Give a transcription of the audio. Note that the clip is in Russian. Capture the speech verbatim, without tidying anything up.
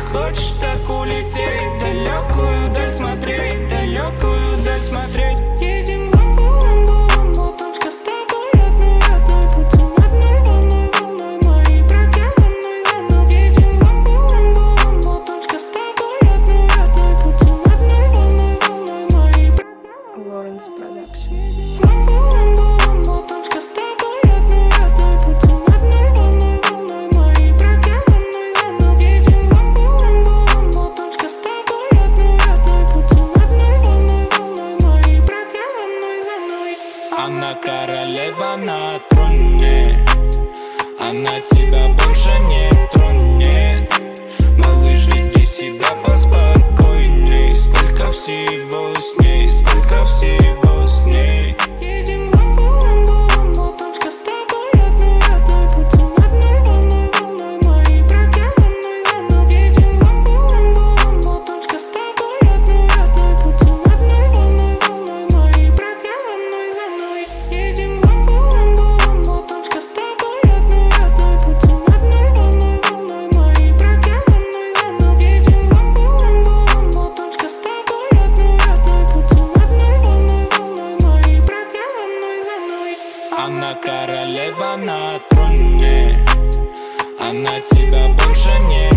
хочешь так улететь, далекую даль смотреть, далекую даль смотреть. Едем в ламбу, ламбу, ламбу, только с тобой одной, одной путем, одной волной, волной моей. Братья за мной, за мной. Едем в ламбу, ламбу, ламбу, только с тобой одной, одной путем, одной волной, волной моей. Lawrence Production. Ламбу, ламбу, ламбу, только с тобой одной, одной путем, одной волной, волной моей. Братья за мной, за мной. Едем в ламбу, ламбу, ламбу, только с тобой одной, одной путем, одной волной, волной моей. Братья за мной, за мной. Она королева на троне, она тебя больше не тронет. Малыш, веди себя поспокойней. Сколько всего с ней, сколько всего с ней. Едем в ламбу, ламбу, ламбу, только с тобой одной, одной путем, одной волной, волной моей. Братья за мной, за мной. Едем в ламбу, ламбу, ламбу, только с тобой одной, одной путем, одной волной, волной моей. Братья за мной, за мной. Едем в ламбу, ламбу, ламбу, только с тобой одной, одной путем, одной волной, волной моей. Братья за мной, за мной. Едем в ламбу, ламбу, ламбу, только с тобой одной, одной путем, одной волной, волной моей. Братья за мной, за мной. Она королева на троне, она тебя больше не